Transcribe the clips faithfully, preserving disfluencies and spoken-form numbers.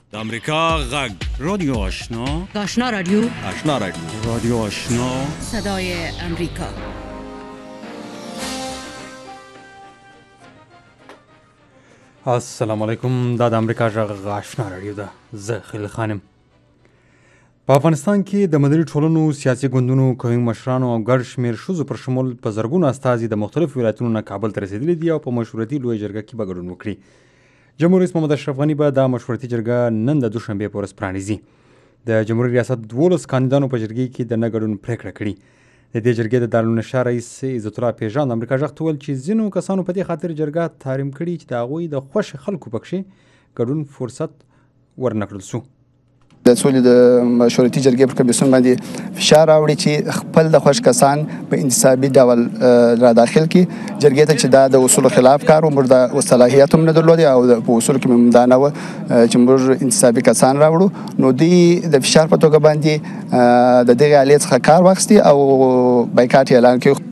د امریکا غږ رادیو آشنا آشنا رادیو آشنا رادیو رادیو آشنا صدای امریکا. السلام علیکم. دا د امریکا غږ آشنا رادیو ده. زه خلیل خانم. په افغانستان کې د مدني ټولنو، سیاسي ګوندونو، قومي مشرانو او ګڼ شمېر ښځو پر شمول په زرګونو استازي د مختلفو ولایتونو نه کابل ته رسېدلي دي او په مشورتي لویه جرګه کې به ګډون وکړي. جمهور رئیس محمد اشرف غني به دا مشورتي جرګه نن د دوشنبې په ورځ پرانیزي. د جمهوریت ریاست دولس کاندیدانو په جرګې کې د نه ګډون پرېکړه کړې. د دې جرګې د دارالنشا رئیس عزت الله پیژان د امریکا غږ ته وویل چې ځینو کسانو په دې خاطر جرګه تحریم کړي چې د هغوی د خوښې خلکو پکښې ګډون فرصت ورنکړل سو. د سولې د مشورتي جرګې پر کمیسیون باندې فشار راوړي چې خپل د خوښ کسان په انتصابي ډول را داخل کړي جرګې ته، چې دا د اصولو خلاف کار و. موږ د صلاحیت هم نه درلودی او په اصولو کې هم دا نه وه چې موږ انتصابي کسان راوړو. نو دوی د فشار په توګه باندې د دغې آلې څخه کار واخیستي او بایکاټ یې اعلان کړي.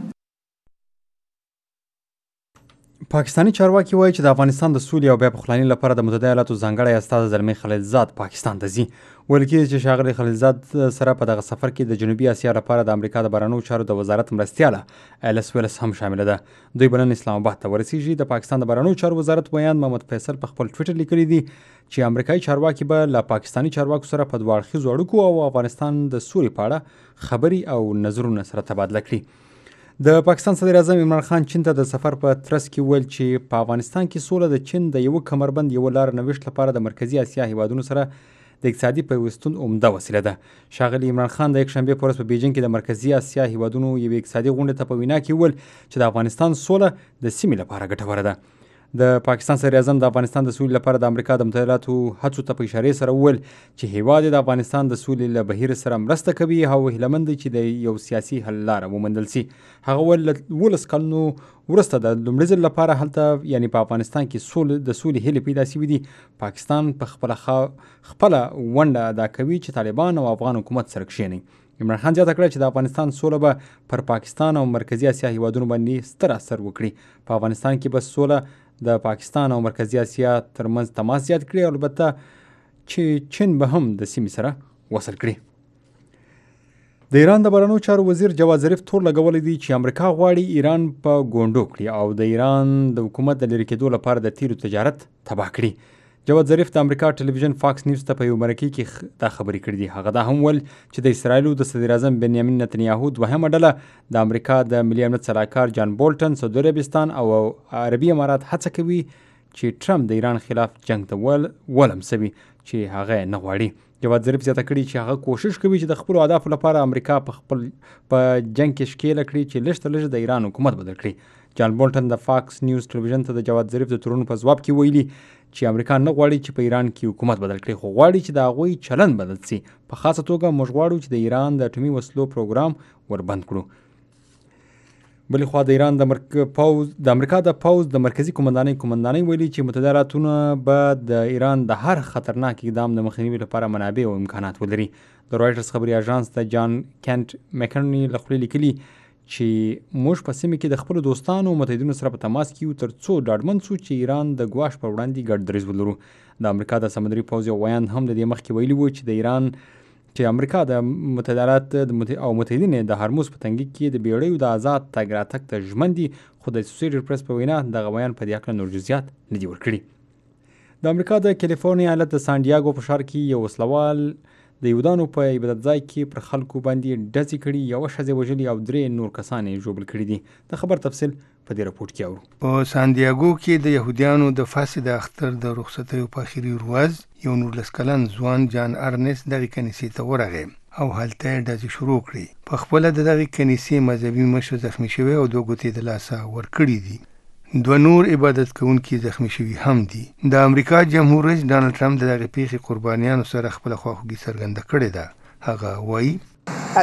پاکستاني چارواکي وایي چې د افغانستان د سولې او بیا پخلاینې لپاره د متحده ایالاتو ځانګړی استازی زلمی خلیلزاد پاکستان ته ځي. ویل کېږي چې ښاغلي خلیلزاد سره په دغه سفر کې د جنوبي اسیا لپاره د امریکا د بهرنیو چارو د وزارت مرستیاله ایلس ویلس هم شامله ده. دوی به نن اسلام آباد ته ورسیږي. د پاکستان د بهرنیو چارو وزارت بیان محمد فیصل په خپل ټویټر لیکلی دی چې امریکایي چارواکي به له پاکستاني چارواکو سره په دوه اړخیزو اړیکو او افغانستان د سولې په اړه خبرې او نظرونه سره تبادله کړي. د پاکستان صدر اعظم عمران خان چین ته د سفر په ترڅ کې ویل چې په افغانستان کې سوله د چین د یوه کمربند یوه لار نوښت لپاره د مرکزي اسیا هیوادونو سره د اقتصادي پیوستون عمده وسیله ده. ښاغلي عمران خان د یکشنبې په ورځ په بیجینګ کې د مرکزي اسیا هیوادونو یوې اقتصادي غونډې ته په وینا کې ویل چې د افغانستان سوله د سیمې لپاره ګټوره ده. د پاکستان صدر اعظم د افغانستان د سولې لپاره د امریکا د متحده ایالاتو هڅو ته په اشارې سره وویل چې هیواد د افغانستان د سولې له بهیر سره مرسته کوي او هیله مند دی چې د یو سیاسي حل لاره وموندل شي. هغه وویل له ولس کلونو وروسته د لومړي ځل لپاره هلته یعنې په افغانستان کې سولې د سولې هیلې پیدا شوي دي. پاکستان په خپله خپله ونډه ادا کوي چې طالبان او افغان حکومت سره کښېني. عمران خان زیاته کړه چې د افغانستان سوله به پر پاکستان او مرکزي اسیا هیوادونو باندې ستر اثر وکړي. په افغانستان کې به سوله د پاکستان او مرکزي اسیا ترمنځ تماس زیات کړي او البته چې چین به هم د سیمې سره وصل کړي. د ایران د بهرنیو چارو وزیر جواد ظریف تور لګولی دی چې امریکا غواړي ایران په ګونډو کړي او د ایران د حکومت د لرې کېدو لپاره د تیلو تجارت تباه کړي. جواد ظریف د امریکا ټلویزیون فاکس نیوز ته په یو مرکې کې دا خبرې کړې دي. هغه دا هم ویل چې د اسرائیلو د صدر اعظم بنیامین نتنیاهو دوهمه ډله د امریکا د ملي امنیت سلاکار جان بولټن، سعودي عربستان او عربي امارات هڅه کوي چې ټرمپ د ایران خلاف جنگ ته ولمسوي چې هغه نه غواړي. جواد ظریف زیاته کړي چې هغه کوشش کوي چې د خپلو اهدافو لپاره امریکا په خپل په جنگ کې ښکېله کړي چې لږ تر لږه د ایران حکومت بدل کړي. جان بولټن د فاکس نیوز ټلویزیون ته د جواد ظریف د تورونو په ځواب کې ویلي چې امریکا نه غواړي چې په ایران کې حکومت بدل کړي، خو غواړي چې د هغوی چلند بدل شي. په خاصه توګه موږ غواړو چې د ایران د اټومي وسلو پروګرام وربند کړو. بلې خوا د ایران د مرک پوز د امریکا د پوز د مرکزي قومندانۍ قومندانۍ ویلي چې متحده ایالاتونه به د ایران د هر خطرناک اقدام د مخنیوي لپاره منابع او امکانات ولري. د رویټرز خبري اژانس د جان کینټ مکرني له خولې لیکلي چې موږ په سیمه کې د خپلو دوستانو او متحدینو سره په تماس کې یو تر څو ډاډمن سو چې ایران د ګواښ پر وړاندې ګډ دریځ ولرو. د امریکا د سمندري پوځ یو ویاند هم د دې مخکې ویلي و چې د ایران چې امریکا د متحده ایالات او متحدین د هرمز په تنګي کې د بیړیو د آزاد تګ راتګ ته ژمن دي، خو د اسوسییټډ پریس په وینا دغه بیان په دې هکله نور جزئیات نه دي ورکړي. د امریکا د کالیفورنیا ایالت د سان ډیاګو په ښار کې یو وسلوال د یهودانو په عبادت ځای کې پر خلکو باندې ډزې کړي، یوه ښځه وژلي او درې نور کسان یې ژوبل کړي دي. د خبر تفصیل په دې راپورټ کې اورو. په سان ډیاګو کې د یهودیانو د فاسد اختر د رخصتیو په اخري ورځ یو نولس کلن ځوان جان ارنس دغې کنیسې ته ورغی او هلته یې ډزې شروع کړې. په خپله د دغې کنیسې مذهبي مشر زخمي شوی او دوه ګوتې د لاسه ورکړي دي. دوه نور عبادت کوونکي زخمي شوي هم دي. د امریکا جمهور رئیس ډانلډ ټرمپ د دغې پیښې قربانیانو سره خپله خواخوږي څرګنده کړې ده. هغه وایي په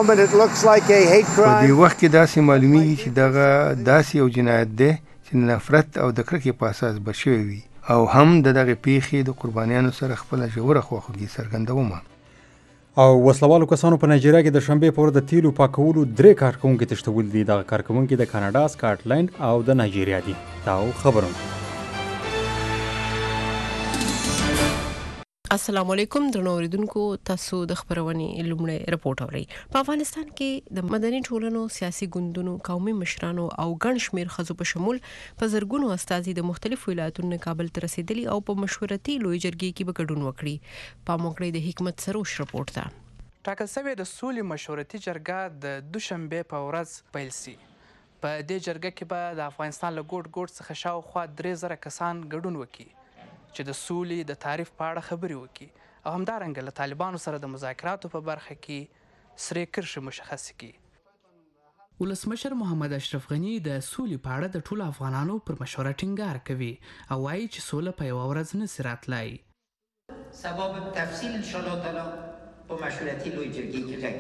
دې وخت کې داسې معلومیږي چې دغه داسې یو جنایت دی چې نفرت او د کرکې په اساس به شوی وي او هم د دغې پیښې د قربانیانو سره خپله ژوره خواخوږي څرګندومه. او وسلوالو کسانو په نایجیریا کې د شنبې په ورځ د تیلو پاکولو درې کارکوونکي تښتولي دي. دغه کارکوونکي د کاناډا، سکاټلند او د نایجیریا دي. دا خبرونه السلام علیکم درنو اوریدونکو تاسو د خبرونې لومړی رپورټ اورئ. په افغانستان کې د مدني ټولنو سیاسي ګوندونو قومي مشرانو او ګڼ شمېر ښځو په شمول په زرګونو استازي د مختلفو ولایتونو کابل ته رسیدلي او په مشورتي لوی جرګې کې به ګډون وکړي. په موکړې د حکمت سروش رپورټ ده. ټاکل شوی د سولې مشورتي جرګه د دوشنبه په ورځ پیل سي. په دې جرګه کې به د افغانستان له ګوټ ګوټ څخه شاوخوا درې زره کسان ګډون وکړي چې د سولې د تعریف په اړه خبرې وکړي او همدارنګه له طالبانو سره د مذاکراتو په برخه کې سرې کرښې مشخص کړي. ولسمشر محمد اشرف غني د سولې په اړه د ټولو افغانانو پر مشوره ټینګار کوي او وایي چې سوله په یوه ورځ نشي راتلی. سبا به تفصیل ان شاء الله تعالی په مشورتي لوی جرګې کې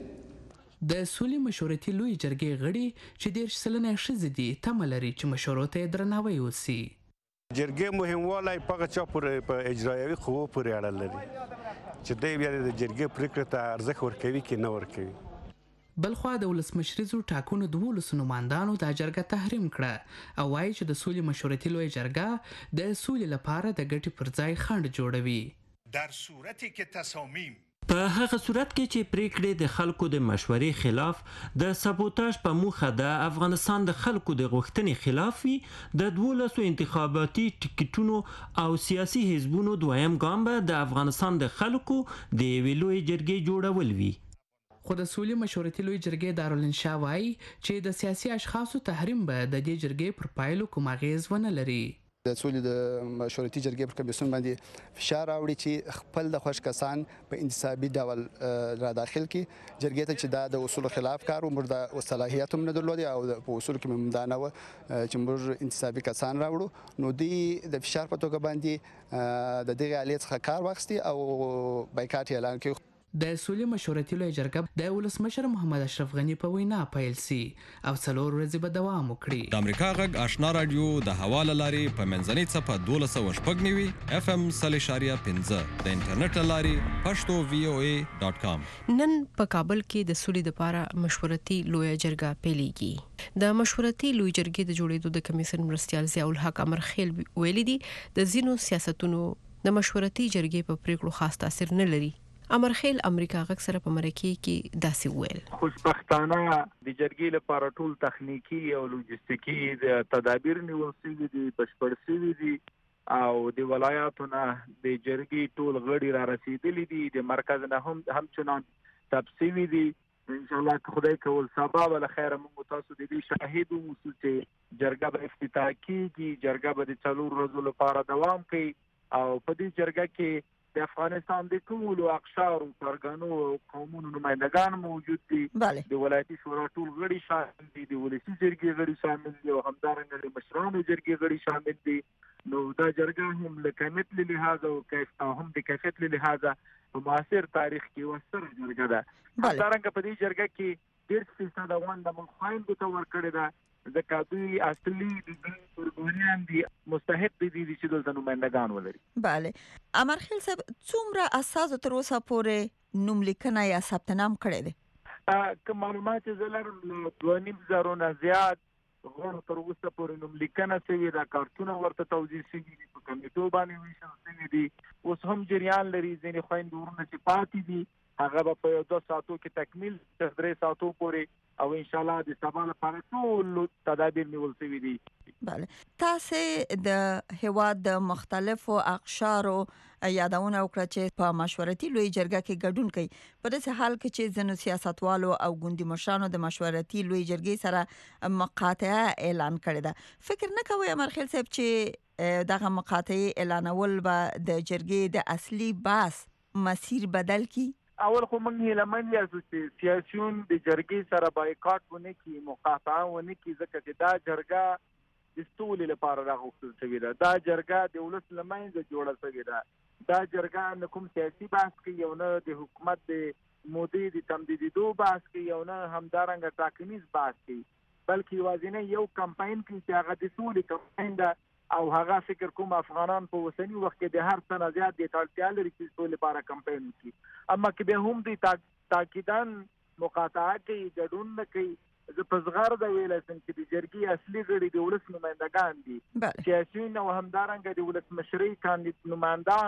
غږیږو. د سولې مشورتي لوی جرګې غړي چې دېرش سلنه ښځې دي تمه لري چې مشورو ته درناوی وسي. جرګې مهموالی په هغه چا پورې په اجرایوي قوو پورې اړه لري چې دوی بیا د جرګې پرېکړې ته ارزښت ورکوي که نه ورکوي. بلخوا د ولسمشریزو ټاکنو دولسو نمایندانو دا جرګه تحریم کړه او وایي چې د سولې مشورتي لوی جرګه د سولې لپاره د ګټې پر ځای خنډ جوړوي. در صورتی که تصامیم په هغه صورت کې چې پریکړې د خلکو د مشورې خلاف د سبوتاژ په موخه د افغانستان د خلکو د غوښتنې خلاف وي، د دولسو انتخاباتي ټکټونو او سیاسي حزبونو دویم ګام به د افغانستان د خلکو د یوې لویې جرګې جوړول وي. خو د سولې مشورتي لوی جرګې دارالانشا وایي چې د سیاسي اشخاصو تحریم به د دې جرګې پر پایلو کوم اغیز ونه لري. د سولې د مشورتي جرګې پر کمیسیون باندې فشار راوړي چې خپل د خوښ کسان په انتصابي ډول را داخل کړي جرګې ته، چې دا د اصولو خلاف کار و. موږ د صلاحیت هم نه درلودې او په اصولو کې مې دا نه وه چې موږ انتصابي کسان راوړو. نو دوی د فشار په توګه باندې د دغې آلې څخه کار واخیستي او بایکاټ یې اعلان کړی. د سولې مشورتي لوی جرګه د ولسمشر محمد اشرف غني په وینا پیل سي او څلور ورځې به دوام وکړي. د امریکا غږ آشنا رادیو د هوا له لارې په منځنۍ څپه دولس سوه شپږ نوي اف ام سل اشاریه پنځه د انټرنیټ له لارې پښتو وی او ای ډاټ کام. نن په کابل کې د سولې لپاره مشورتي لوی جرګه پیلېږي. د مشورتي لوی جرګې د جوړېدو د کمیسیون مرستیال ضیاء الحق امرخیل ویلي دي د ځینو سیاستونو د مشورتي جرګې په پریکړو خاص تاثیر نه لري. امرخیل امریکا غږ سره په مرکه کې داسې ویل: خوشبختانه د جرګې لپاره ټول تخنیکی او لوجستیکی د تدابیر نیول شوي دي، بشپړ شوي دي او د ولایاتو نه د جرګې ټول غړي را رسیدلي دي، د مرکز نه هم همچنان تب شوي دي. ان شاء الله که خدای کول سبا ول خیر موږ تاسو د دې شاهد وو چې جرګه به افتتاح کیږي، جرګه به د څلور ورځو لپاره دوام کوي او په دې جرګه کې د افغانستان د ټولو اقشارو پرګنو او قومونو نمائندگان موجود دي. د ولایتي شورا ټول غړي شامل دي، د ولسي جرګې غړي شامل دي او همدارنګه د مشرانو جرګې غړي شامل دي. نو دا جرګه هم له کمیت له لحاظ او هم د کیفیت له لحاظ په معاصر تاریخ کې وسره جرګه ده. همدارنګه په دې جرګه کې ډېر فیصد ونده من خویندو ته ورکړې ده ځکه دوی اصلي د دین قربانیان دي، مستحق دي دي چې دلته نمایندگان ولري. بله. امرخیل صاحب څومره اساسو تر اوسه پورې نوم لیکنه یا ثبت نام کړی دی؟ که معلومات زه لرم له دوه نیم زرو نه زیات غړو تر اوسه پورې نوم لیکنه شوې ده، کارتونه ورته توضیح شوي دي، په کمیټو باندې ویشل شوي دي. اوس هم جریان لري، ځینې خویندې ورونه چې پاتې دي هغه به په یو دوه ساعتو کې تکمیل تر درې ساعتو پورې او ان شاء الله د سبا لپاره ټول تدابیر نیول شوي دي. بله. تاسې د هیواد د مختلفو اقشارو یادونه وکړه چې په مشورتي لوی جرګه کې ګډون کوي. په داسې حال کې چې ځینو سیاستوالو او ګوندي مشرانو د مشورتي لوی جرګې سره مقاطعه اعلان کړې ده. فکر نه کوئ امرخیل صاحب چې دغه مقاطعه اعلانول به د جرګې د اصلي بحث مسیر بدل کی؟ اول خو موږ هیلمن یاستو چې سیاسیون د جرګې سره بایکاټ ونه کړي، مقاطعه ونه کړي، ځکه چې دا جرګه د سولې لپاره راغوښتل شوې ده. دا جرګه د ولس له منځه جوړه شوې ده. دا جرګه نه کوم سیاسي بحث کوي او نه د حکومت د مودې د تمدیدېدو بحث کوي او نه همدارنګه ټاکنیز بحث کوي، بلکې یوازینی یو کمپاین کوي چې هغه د سولې کمپاین ده او هغه فکر کوم افغانان په اوسنی وخت کې د هر څه نه زیات د اړتیا لري چې سولې لپاره کمپاین وکړي. اما که به هم دوی تاکیداً مقاطعه کوي، ګډون نه کوي، زه په صغر د ویلی شم چې د جرګې اصلي غړي د ولس نمایندګان دي، سیاسیون او همدارنګه د ولسمشرۍ کاندید نمایندان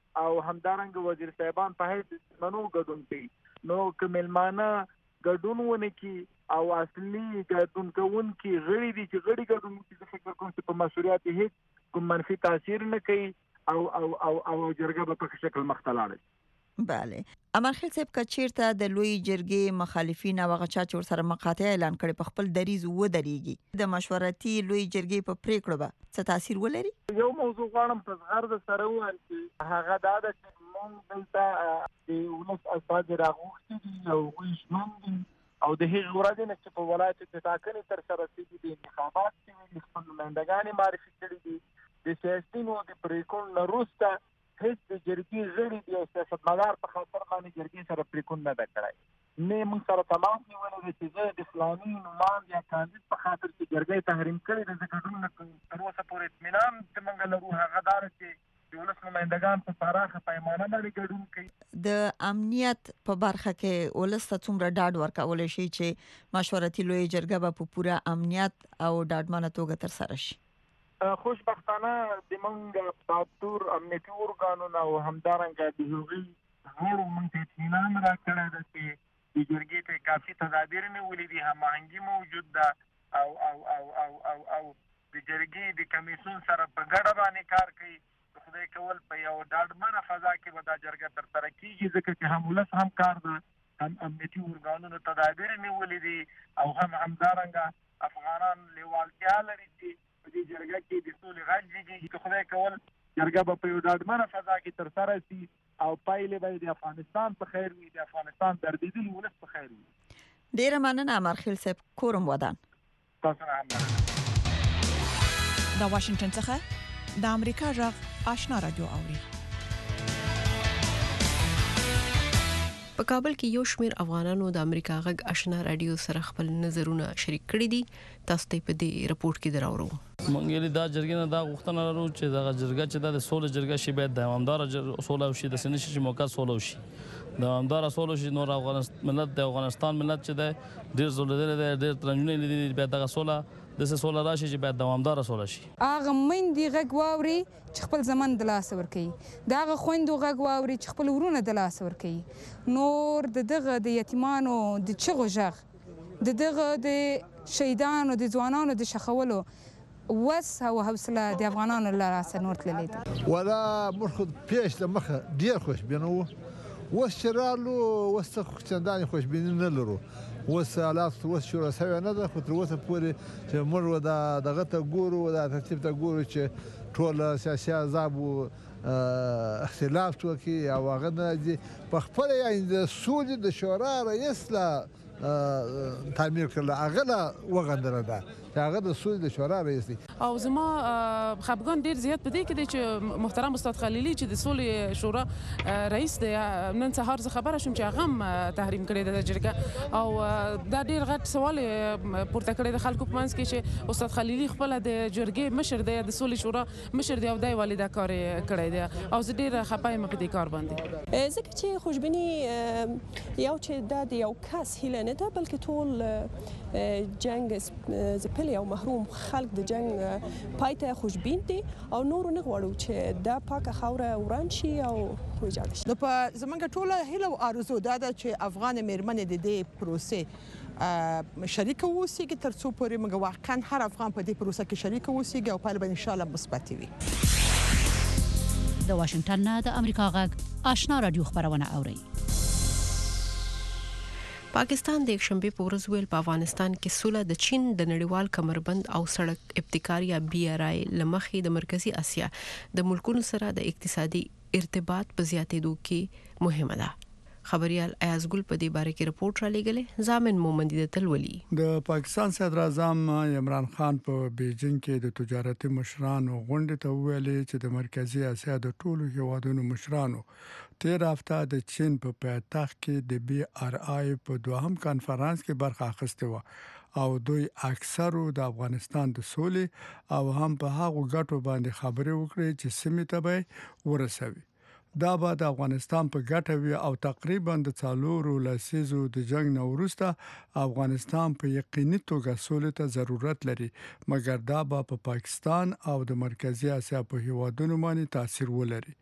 او همدارنګه وزیر صاحبان په هیڅ منو ګډون کوي نو کوملمانه ګډون ونه کی او اصلي ګډون کوونکي غړي دي چې غړي ګډون کوي چې فکر کوم چې په مسؤلیت هیڅ کوم منفي تاثیر نه کوي او او او او جرګه په شکل مختلاړي. بله امرخیل صاحب کچیرته د لوی جرګې مخالفین او غچا چور سره مقاطعه اعلان کړي په خپل دریز و درېږي د مشورتي لوی جرګې په پریکړه به څه تاثیر ولري؟ یو موضوع غواړم په صغر د سره ووایم چې هغه دا ده چې موږ دلته د ولس استازي راغوښتي دي او هغوی ژمن دي او د هغې ورځې نه چې په ولایت کې ټاکنې ترسره شوي دي انتخابات شوي دي خپل نمایندګانې معرفي کړي دي د سیاسینو د پریکړو نه وروسته هیڅ د جرګې غړي دی او سیاستمدار په خاطر باندې جرګې سره پریکون نه ده کړی نه موږ سره تماس نیولې ده چې زه د فلاني نوماند یا کاندید په خاطر چې جرګې تحریم کړي ده زه ګډون نه کوم تر اوسه پورې اطمینان چې موږ لرو هغه دا ده چې د ولس نمایندګان په پراخه پیمانه باندې ګډون کوي. د امنیت په برخه کې ولس ته څومره ډاډ ورکولی شي چې مشورتي لوی جرګه به په پوره امنیت او ډاډمنه توګه ترسره شي؟ خوشبختانه د موږ پاتور امنیتي ارګانونو او همدارنګه د هغوی غړو موږ ته اطمینان راکړی ده چې د جرګې ته کافي تدابیر نیولي دي، هماهنګي موجود ده او او او او او او د جرګې د کمیسیون سره په ګډه باندې کار کوي. خدای کول په یو ډاډمنه فضا کې به دا جرګه ترسره کېږي ځکه چې هم ولس هم کار ده، هم امنیتي ارګانونو تدابیر نیولي دي او هم همدارنګه افغانان لیوالتیا لري چې په دې جرګه کې د سولې غږ جګېږي. که خدای کول جرګه به په یو ډاډمنه فضا کې ترسره شي او پایلې به د افغانستان په خیر وي، د افغانستان دردېدلي ولس په خیر وي. ډیره مننه امرخیل صاحب، کورم ودان. تاسو هم د واشنگټن څخه د امریکا غږ آشنا رادیو اوري. په کابل کې یو شمېر افغانانو د امریکا غږ آشنا رادیو سره خپل نظرونه شریک کړي دي. تاسو ته په دې رپورت کې دراوړو. مونږ دا جرګې نه دا غوښتنه لرو چې دا جرګه چې د سولې جرګه شي باید دوامدار سوله وشي، د سنشي چې موقع سوله وشي، دوامدار سوله شي. نور افغانستان ملت د افغانستان ملت چې د ډیر زولدل د ډیر ترنجونه لیدل باید دغه سوله د سوله راشي چې باید دوامدار سوله شي. هغه مندي غږ واوري چې خپل زمن د لاس ور کوي، دا هغه خويندو غږ واوري چې خپل ورونه د لاس ور کوي. نور د دغه د یتیمانو د چغو ژغ، د دغه د شهیدانو د ځوانانو د شخولو وس او حوصله د افغانانو لاره نور تللی دي. ولا مرخد پیش د مخه ډیر خوشبینه وو، وس چرالو وس څندانې خوشبینه نه لرو. وس حالات وس شورا سوي نه ده، خو تر اوسه پورې چې موږ د دغه ته ګورو، د ترتیب ته ګورو چې ټول سیاسي احزاب اختلاف وکړي او هغه نه په خپل یعنې د سولې د شورا رئیس لا تعمیر کړل، هغه لا وغندله ده چې هغه د سولې د شورا رئیس دی. او زما خپګان ډیر زیات پدې کې دی چې محترم استاد خلیلی چې د سولې شورا رئیس دی، نن سهار زه خبره شوم چې هغه هم تحریم کړی د جرګه او دا ډیر غټ سوال پورته کړی د خلکو په منځ کې چې استاد خلیلی خپل د جرګې مشر دی، د سولې شورا مشر دی او دای والي دا کار کړی دی او زه ډیر خپه یم په دې کار باندې. ځکه چې خوشبیني یو چې دا د یو کس هیله نه ده، بلکې ټول جنگ ځپلي او محروم خلک د جنگ پای ته خوشبین دي او نور نه غواړو چې دا پاکه خاوره وران شي او ویجاړ شي. نو په زمونږ ټوله هیله او آرزو دا ده چې افغان میرمنې د دې پروسې شریک اوسیږي تر څو پورې موږ واقعا هر افغان په دې پروسه کې شریک اوسیږي او پایله به ان شاء الله مثبت وي. د واشنگټن نه د امریکا غږ آشنا رادیو خبرونه اوري. پاکستان د یکشنبه په ورځ ویل په افغانستان کې سوله د چین د نړیوال کمربند او سړک ابتکار یا بي آر آی لمخې د مرکزی اسیا د ملکونو سره د اقتصادي ارتباط په زیاتېدو کې مهمه ده. خبريال ایازګل په دې باره کې رپورت را لېږلی. ضامن مومندی د تلولي د پاکستان صدر اعظم عمران خان په بیجینګ کې د تجارتي مشرانو غونډه ته ویلي چې د مرکزی اسیا د ټولو هیوادونو مشرانو تیر هفته د چین په پایتخت کې د بي آر آی په دوهم کانفرنس کې برخه اخیسته و او دوی اکثرو د افغانستان د سولې او هم په هغو ګټو باندې خبرې وکړې چې سیمې ته به ورسوي. دا به د افغانستان په ګټه وي او تقریبا د څلورو لسیزو د جنگ نه وروسته افغانستان په یقیني توګه سولې ته ضرورت لري، مګر دا به په پاکستان او د مرکزی اسیا په هیوادونو باندې تاثیر ولري.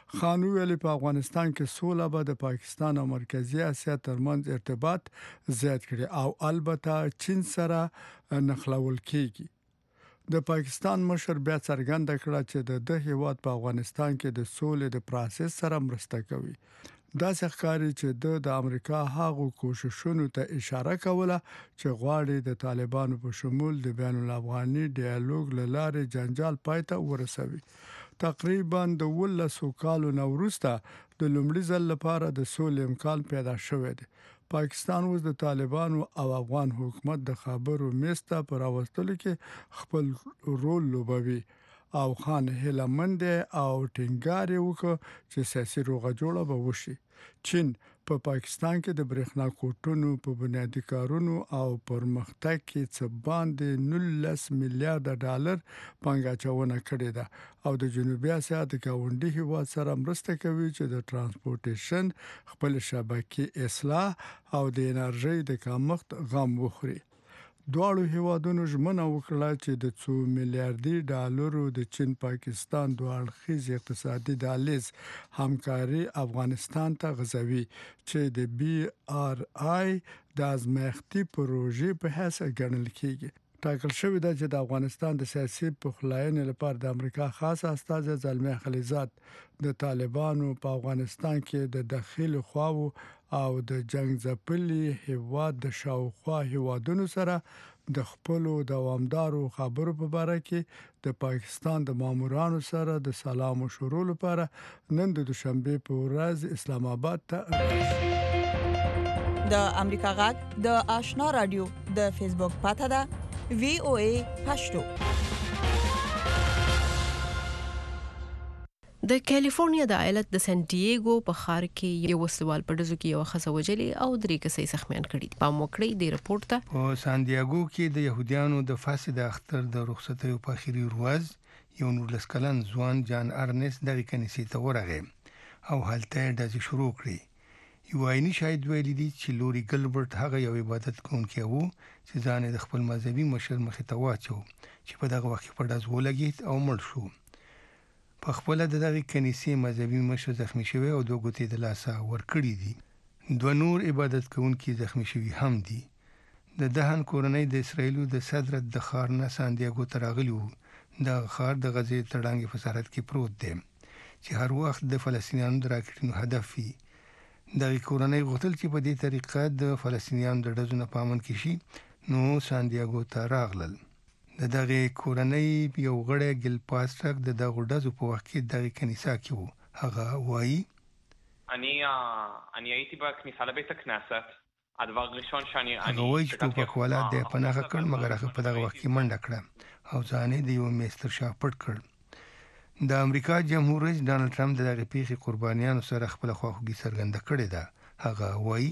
خان ویلي په افغانستان کې سوله به د پاکستان او مرکزی اسیا ترمنځ ارتباط زیات کړي او البته چین سره نښلول کیږي. د پاکستان مشر بیا څرګنده کړه چې د د هیواد په افغانستان کې د سولې د پروسس سره مرسته کوي. دا ښکاري چې د امریکا هغو کوششونو ته اشاره کوله چې غواړي د طالبانو په شمول د بین الافغاني ډیالوګ لاره جنجال پای ته ورسوي. تقریبا د ولسو کالو نوروسته د لومړي ځل لپاره د سولې امکان پیدا شوی دی. پاکستان اوس د طالبانو او افغان حکومت د خبرو میسته پر راوستلو کې خپل رول لوبوي او خان هیلمند او ټینګار وکړ چې سیاسي روغه جوړه به وشي. چین په پا پاکستان کې د برېښنا کوټونو په بنیادی کارونو او پرمختګ کې څه باندې نولس میلیارډ ډالر پانګاچونه کړې ده او د جنوبي اسیا د ګاونډي هیواد سره مرسته کوي چې د ترانسپورټیشن خپل شبکې اصلاح او د انرژي د کمښت غم وخوري. دواړو هیوادونو ژمنه وکړه چې د څو میلیارډي ډالرو د چین پاکستان دوه اړخیز اقتصادي دهلیز همکاري افغانستان ته غځوي چې د بي آر آی د ازمایښتي پروژې په حیث ګڼل کیږي. ټاکل شوی دی چې د افغانستان د سیاسي پخلاینې لپاره د امریکا خاص استازی زلمی خلیزاد د طالبانو په افغانستان کې د داخلي خواو او د جنگ ځپلي هیواد د شاوخوا هیوادونو سره د خپل دوامدارو خبرو په اړه کې د پاکستان د مامورانو سره د سلام مشورو لپاره نن د دوشنبه په ورځ اسلام آباد ته د امریکا غږ د آشنا رادیو د فیسبوک پاته ده وی او ای پښتو. د کالیفورنیا د ایالت د سان ډیېګو په ښار کې یو وسوال په ډزو کې یو ښځه وجلې او درې کسې زخمیان کړي. په موکړې د رپورت ته په سان ډیېګو کې د يهوديانو د فاسد اختر د رخصتیو په اخیری ورځ یو نولس کلن ځوان جان ارنس د کنيسې ته ورغی او هلته د شروع کړی. یو عیني شاهد ویلي دی چې لوري ګلبرټ هغه یو عبادت کوونکی وو چې ځان د خپل مذهبي مشر مخې ته واچو چې په دغه وخت په ډز ولګید او مړ شو. په خپل د دغه کنيسې مذهبي مشر زخمی شوی او دوه ګوتې د لاسه ورکړي دي. دوه نور عبادت کوونکي زخمی شوی هم دي. د دهن کورنۍ د اسرایلو د صدر د ښار نه سان ډیېګو ته راغلی وو. د ښار د غزې تړانګې په سرحد کې پروت دی چې هر وخت د فلسطینیانو د راکټونو هدف وي. د کورنۍ غوښتل چې په دې طریقه د فلسطینیانو د ډزو نه پامن کې شي نو سان ډیېګو ته راغلل. د دغه کورنۍ یو غړی ګل پاسترک د دغه ډزو په وخت کې دغه کنيسه کې وو. هغه وایي אני אני הייתי בכניסה לבית הכנסת. הדבר הראשון שאני هغه وایي چې ټوپکوالا د پناه کړ مګر هغه په دغه وخت کې منډه کړه او ځان د یو میستر شاه پټ کړ. د امریکا جمهور رئیس ډانلډ ټرمپ د دغه پیښې قربانیانو سره خپل خواخوږي څرګنده کړې ده. هغه وایي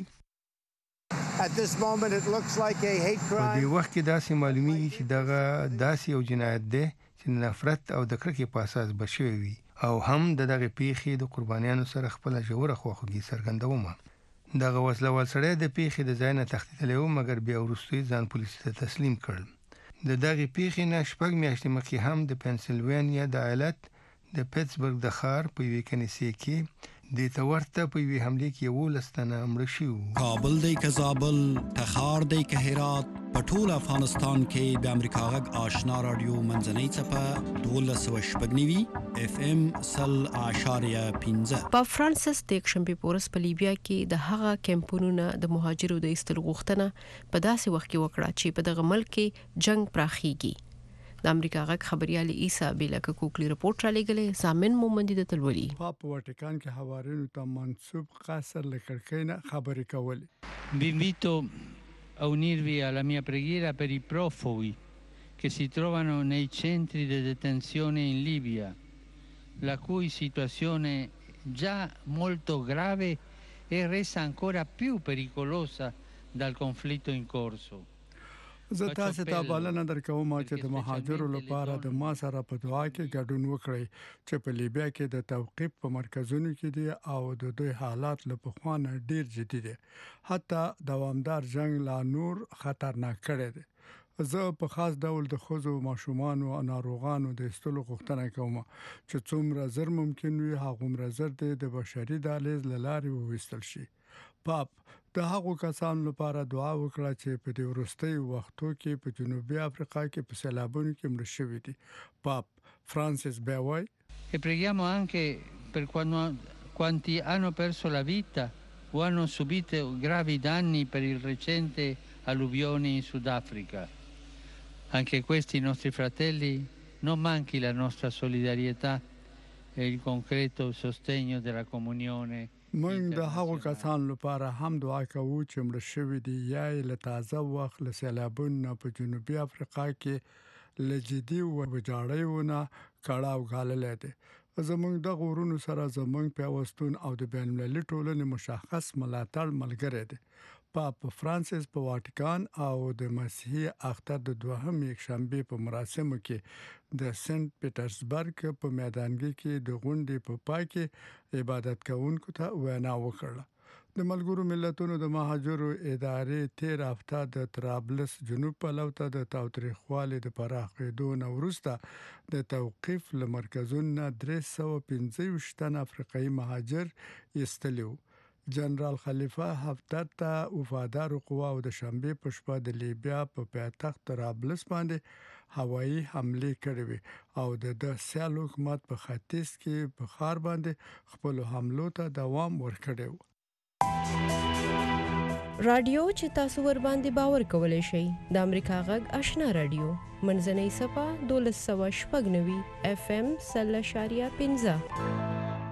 At this moment it looks like a hate crime. په دې وخت کې داسې معلومیږي چې دغه داسې یو جنایت دی چې نفرت او د کرکې په اساس بشوي وي او هم د دغه پیښې د قربانیانو سره خپل ژوره خواخوږي څرګندومه. دغه وسلوال سړی د پیښې د ځای نه تښتېدلی و مګر بیا وروسته ځان پولیسو ته تسلیم کړ. د دغه پیښې نه شپږ میاشتې مخکې هم د پنسلوانیا د ایالت د پیټسبرګ د ښار په یوې کنیسې کې د تورته په وی حمله کې یو لستنه مړ شو. کابل دی که زابل، تخار دی که هرات، په ټول افغانستان کې د امریکا غږ آشنا رادیو منځنۍ څپه دولس سوه شپږ نوي اف ام سل اعشاریه پنځه. په فرانسس د یکشنبې په ورځ په لیبیا کې د هغه کمپونو نه د مهاجرو د ایستلو غوښتنه په داسې وخت کې وکړه چې په دغه ملک کې جنگ پراخیږي. د امریکا غږ خبريال عیسی بیلک کوکلی رپورټ را لګلې سامن مومندی د تلولي په واتیکان کې حوارینو ته منسوب قصر لکړکینه خبرې کولې. Vi invito a unirvi alla mia preghiera per i profughi che si trovano nei centri di detenzione in Libia, la cui situazione già molto grave è resa ancora più pericolosa dal conflitto in corso. زه تاسو ته بلنه درکوم چې د مهاجرو لپاره د ما سره په دعا کې ګډون وکړئ چې په لیبیا کې د توقيف په مرکزونو کې دي او د دوی حالات له پخوانه ډیر جدي دي. حتی دوامدار جنگ لا نور خطرناک کړی دی. زه په خاص ډول د ښځو ماشومان او ناروغانو د ایستلو غوښتنه کوم چې څومره زر ممکن وي هغومره زر د بشري دهلیز له لارې وویستل شي. پاپ د هغو کسانو لپاره دعا وکړه چې په دې وروستي وختو کې په جنوبي افریقا کې په سیلابونو کې مړه شوي دي. پاپ فرانسیس بیوای E preghiamo anche per quanti hanno perso la vita o hanno subito gravi danni per il recente alluvione in Sudafrica. Anche questi nostri fratelli non manchi la nostra solidarietà e il concreto sostegno della comunione. موږ د هغو کسانو لپاره هم دعا کوو چې مړه شوي دي یا یې له تازه وخت له سیلابونو په جنوبي افریقا کې له جدي ویجاړیونه کړاو غاللی دی. زموږ د غورونو سره زموږ پیوستون او د بین المللي ټولنې مشخص ملاتړ ملګری دی. پاپ فرانسیس په واټیکان او د مسیحي اختر د دوهم یکشنبه په مراسمو کې د سنت پیټرزبرګ په میدانګي کې د غونډې په پای کې عبادت کوونکو ته وینا وکړه. د ملګرو ملتونو د مهاجرو ادارې تیر هفته د طرابلس جنوب په لور ته د تاوتریخوالي د پراخېدو نه وروسته د توقيف له مرکزونو درې سوه پنځه ویشت تن افریقایي مهاجر ایستلي وو. جنرال خلیفه حفتر ته وفادار قواو د شنبه په شپه د لیبیا په پایتخت طرابلس باندې هوایي حمله کړې وي او د سیال حکومت په ختیځ کې په خار باندې خپل حملو ته دوام ورکړی و. رادیو چې تاسو ور باندې باور کولای شئ د امریکا غږ آشنا رادیو منځنۍ صفه دولس سوه شپږ نوي اف ام سل اشاریه پنځه.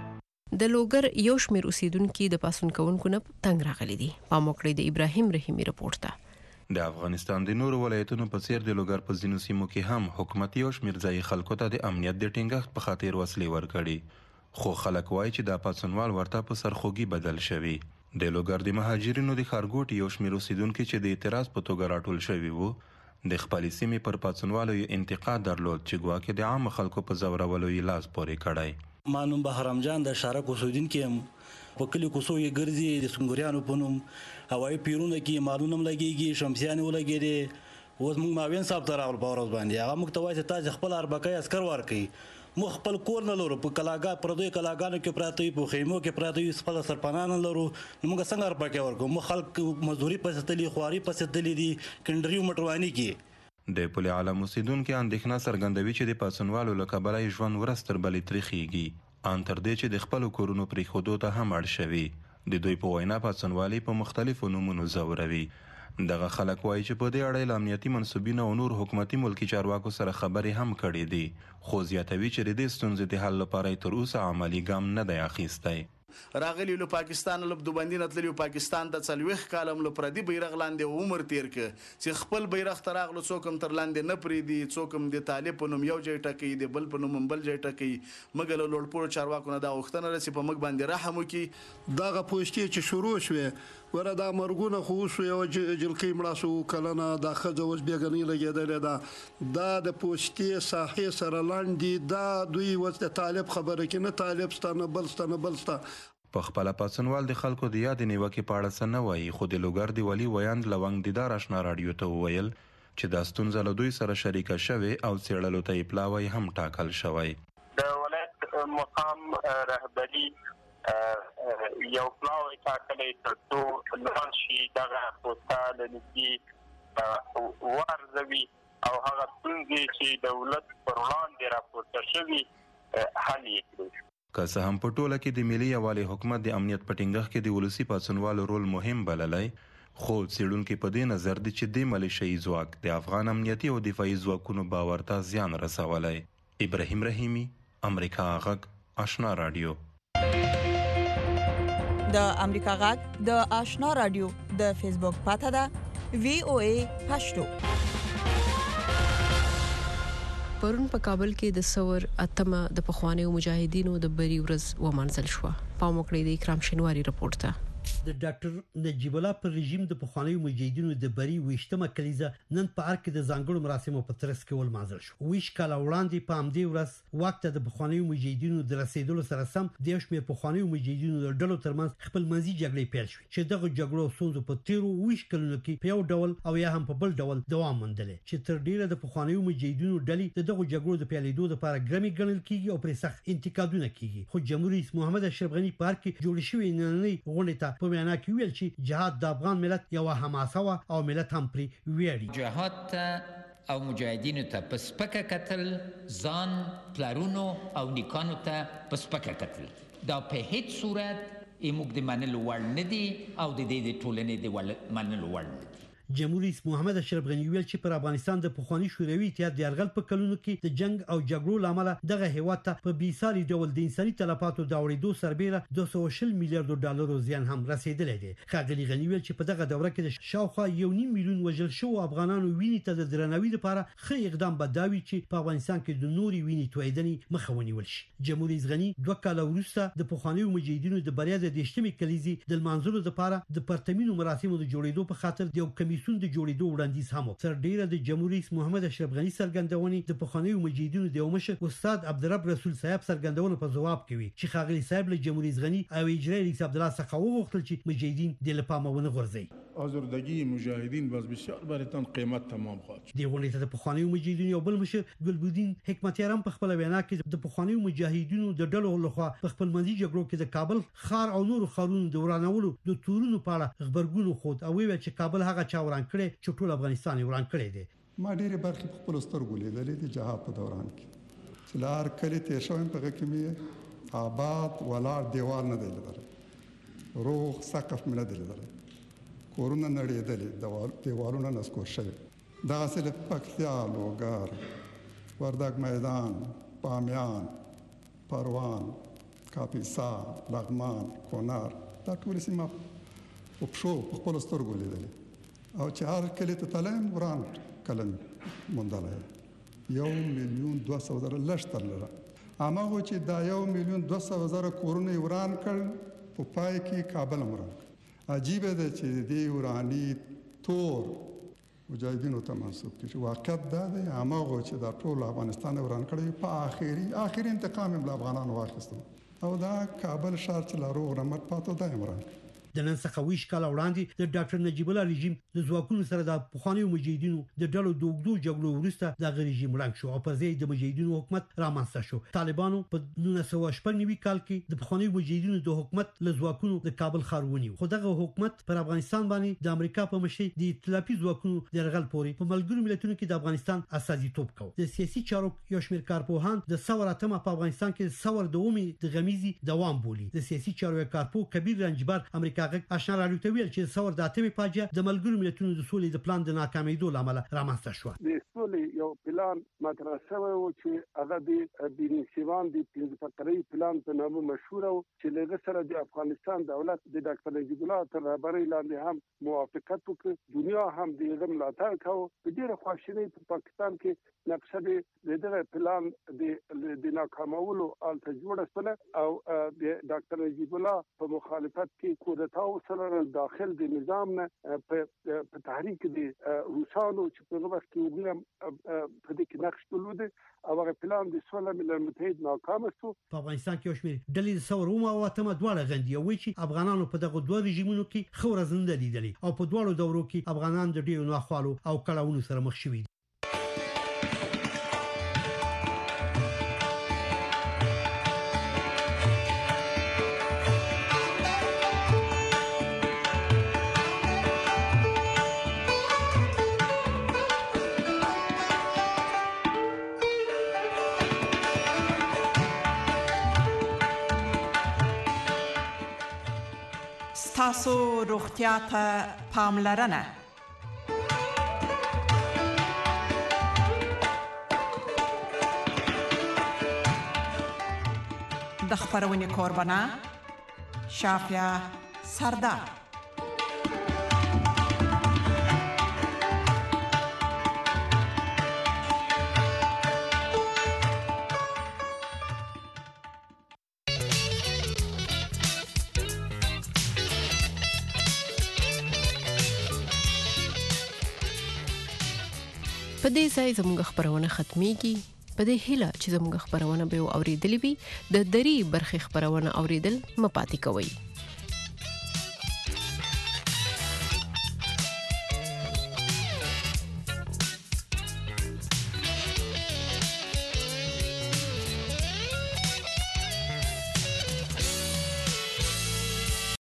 د لوګر یو شمیر اوسیدونکو د پاسون کوونکو نه تنگ راغلي دي. پاموکړی د ابراهیم رحیمی رپورټ ته. د افغانستان د نورو ولایتونو په څیر د لوګر په ځینو سیمو کې هم حکومت یو شمیر ځای خلکو ته د امنیت د ټینګښت په خاطر وسلې ورکړي، خو خلک وایي چې دا پاسونوال ورته په سرخوږي بدل شوی. د لوګر د مهاجرینو د خارګوټ یو شمیر اوسیدونکو چې د اعتراض په توګه راټول شوی وو د خپل سیمې پر پاسونوالو انتقاد درلود چې ګواکې د عام خلکو په زورولو یې لاس پورې کړی. مانوم بهرام جان د شارک اوسیدونکو يم په کلی کوڅو یې ګرځي د سنگوریانو په نوم هوایي پیرونه کې مالونه لګيږي شمسيان ولګيږي. اوس موږ ماوین صاحب ته راغل په ورځ باندې هغه موږ ته وایي چې تاسو خپل اربکای اسکر ورکړي مو خپل کور نه لرو په کلاګا پردوی کلاګانو کې پراته وي په خیمو کې پراته وي خپل سرپنان لرو موږ څنګه اربکای ورکو مو خلک مزدوري پسې خواري پسې تللی دي کندریو مټروانی کې. د پل عالم اوسیدونکو اندېښنه څرګندوي چې د پاسونوالو له کبله ژوند ورستر بلې تریخیږي ان تر دې چې د خپل کورونو پریښودو ته هم اړ شوي. د دوی په وینا پاسونوالي په مختلفو نومونو زوروي. دغه خلک وایي چې په دې اړه له امنیتي منصوبینو او نور حکومتي ملکي چارواکو سره خبرې هم کړې دي، خو زیاتوي چې د دې ستونزې د حل لپاره تر اوسه عملي ګام نه دی اخیستی. راغلی له پاکستان له دوبندینه تللی پاکستان د څلويخ کالم له پردي بیرغ لاندې عمر تیر ک چې خپل بیرغ تر اغلو څوکم تر لاندې نه پریدي څوکم د طالب په نوم یو ځای ټکی دی بل په نوم بل ځای ټکی مګل لوړپور چارواکو نه دا وختنه رسي په مګ باندې رحم وکي. دغه پوښتنه چې شروع شوه ورته دا مرګونه خو شو یو جلکی مړه شو کلنه دا خځه اوس بیګنی لګیدل دا دا د پوښتنه صحیح سره لاندې دا دوی وځ د طالب خبره کې نه طالب ستانه بل ستانه بل ستا په خپل پاسونوال د خلکو د یاد نیوکې په اړه څه نه وایي، خو د لوګر د ولي ویاند لونګ دیدار آشنا رادیو ته وویل چې دا ستونزه له دوی سره شریکه شوې او څېړلو ته یې پلاوی هم ټاکل شوی. د ولایت مقام رهبري یو پلاوی ټاکلی تر څو لاړ شي دغه پوسټه له نږدې وارزوي او هغه ستونزې چې دولت پر وړاندې راپورته شوي حل یې کړي. که څه هم په ټوله کې د ملي یووالي حکومت د امنیت په ټینګښت کې د ولسي پاڅونوالو رول مهم بللی، خو څېړونکي په دې نظر دي چې دې ملیشیايي ځواک د افغان امنیتي او دفاعي ځواکونو باور ته زیان رسولی. ابراهیم رحیمی، امریکا غږ آشنا رادیو. د امریکا غږ د آشنا رادیو د فیسبوک پاته ده وی او ای پښتو. پرون په کابل کې د سور اتمه د پخوانیو مجاهدینو د بری ورځ ومنځل شو. پام وکړئ د اکرام شینواری رپورټ ته. د ډاکټر نجیب الله پر رژیم د پخوانیو مجاهدینو د بری وشتمه کلیزه نن په ارګ د ځانګړو مراسمو په ترڅ کې ولمانځل شو. ویش کال وړاندې په همدې ورځ وخت د پخوانیو مجاهدینو د رسیدلو سره سم د شمیر پخوانیو مجاهدینو د ډلو ترمنځ خپل منځي جګړې پیل شوې چې دغه جګړو سوزو په تیرو ویش کلونو کې په یو ډول او یا هم په بل ډول دوام موندل چې تر ډیره د پخوانیو مجاهدینو ډلې دغه جګړو د پیلېدو لپاره ګرمي ګڼل کیږي او پر سخت انتقادونه کیږي. خو جمهوریت رئیس محمد اشرف غنی په ارګ کې جوړ شوی نننۍ غونډه ته په معنا کې ویل چې جهاد د افغان ملت یو حماسه او ملت هم پری ویړي. جهاد ته او مجاهدینو ته په سپکه کتل ځان پلارونو او نیکانو ته په سپکه کتل دا په هیڅ صورت موږ د منلو وړ نه دي او د دې د ټولنې د منلو وړ نه دي. جمهوریت رئیس محمد اشرف غنی ویل چې پر افغانستان د پخوانی شوروي اتحاد د یرغل په کلونو کې د جنگ او جګړو لامل دغه هیواد ته په بیساري ډول د انساني تلفاتو د اورېدو سربېره دوه سوه او شل میلیارډ ډالرو زیان هم رسیدلی دی. ښاغلي غنی ویل چې په دغه دوره کې د شاوخوا یو نیم میلیون وژل شوو افغانانو وینې ته د درناوي لپاره ښه اقدام به دا وي چې په افغانستان کې د نوري وینې تویدنې مخه ونیول شي. جمهوریت رئیس غنی دوه کاله وروسته د پخوانیو مجاهدینو د بریا د دشتمې کلیزې د لمانځلو لپاره د پرتمینو مراسمو د جوړېدو په خاطر د یو کمیسیون د جوړېدو وړاندیز هم تر ډیره د جمهوریت رئیس محمد اشرف غنی سرګندونې د پخوانیو مجاهدینو د مشر استاد عبدالرب رسول صاحب سرګندونه په جواب کې وی چې ښاغلي صاحب له جمهوریت رئیس غنی او اجرای رئیس عبدالله څخه وغوښتل چې مجاهدین د لپامونه غورځي. آزردگی مجاهدین باز بسیار برایتان قیمت تمام خواهد شد. دی غونډې ته د پخوانیو مجاهدینو یو بل مشر ګلبدین حکمتیار هم په خپل وینا کې د پخوانیو مجاهدینو د ډلو لخوا په خپل منځي جګړو کې د کابل خار او نورو خارونو د ورانولو د تورونو په اړه خبرګون خود او ویل چې کابل هغه چا وران کړي چې ټول افغانستان وران کړی دی. ما ډېرې برخې په خپل سترګو لیدلې د جهاد په دوران کې چې لار کلی تیر شوم په کې مې آباد ولاړ دیوال نه دی لیدلی روغ سقف مې نه دی لیدلی کورونه نړېدلې دیوالونه نسکور شوي دغسې له پکتیا لوګر وردګ میدان بامیان پروان کاپیسا لغمان کونړ دا ټولې سیمه په پښو په خپلو سترګو لیدلې او چې هر کلي ته تلم وران کلن موندلی یو میلیون دوه سوه زره لږ تر لږه هماغو چې دا یو میلیون دوه سوه زره کورونه یې وران کړل په پای کې کابل هم وران کړ. عجیبه ده چې دې وراني تور مجاهدینو ته منسوب کړي چې واقعیت دا دی هماغو چې دا ټول افغانستان وران کړی په آخري آخري انتقام یې له افغانانو واخیستو او دا کابل ښار چې لا روغ رمټ پاتو دا یې وران کړ. د نن څخه ویش کال وړاندې د ډاکټر نجیب الله رژیم د ځواکونو سره د پخوانیو مجاهدینو د ډلو د اوږدو جګړو وروسته دغه رژیم ړنګ شو او پر ځای د مجاهدینو حکومت رامنځته شو. طالبانو په نولس سوه شپږ نوي کال کې د پخوانیو مجاهدینو د حکومت له ځواکونو د کابل ښار ونیو خو دغه حکومت پر افغانستان باندې د امریکا په مشرۍ د ائتلافي ځواکونو د یرغل پورې په ملګرو ملتونو کې د افغانستان استازیتوب کوي. د سیاسي چارو یو شمېر کارپوهان د ثور اتمه په افغانستان کې ثور د اومې د غمیزي دوام بولي. د سیاسي چارو کارپوه کبیر رنجبر امریکا غږ آشنا راډیو ته ویل چې ثور د اتمې فاجعه د ملګرو ملتونو د سولې د پلان د ناکامېدو له امله رامنځته شوه. د سولې یو پلان مطرح شوی و چې هغه د بینسیوان د پنځه فقري پلان په نامه مشهور و چې له سره د افغانستان دولت د ډاکټر نجیب الله تر رهبرۍ لاندې هم موافقت وکړ. دنیا هم د هغه ملاتړ کاوه. په ډېره خواشینۍ په پاکستان کې نقشه د دغه پلان د د ناکامولو الته جوړه شوه او د ډاکټر نجیب الله په مخالفت کې کودتا وسره داخل د نظام نه په تحریک د روسانو چې په وخت کې وګړم په دې کې نقش درلود او هغه پلان د سوله ملل متحد ناکام شو. په افغانستان کې یو شمېر ډلې د ثور اومه او اتمه دواړه غندي او وایي چې افغانانو په دغه دوه رژیمونو کې ښه ورځ نه ده لیدلې او په دواړو دورو کې افغانان د ډېرو ناخوالو او کړاوونو سره مخ شوي دي. تاسو روغتیا ته پاملرنه د خبرونې کوربانه شافیا سردار. په دې ځای زموږ خبرونه ختميږي. په دې هیله چې زموږ خبرونه به اوریدلې وي، د دری برخې خبرونه اوریدل مپاتې کوي.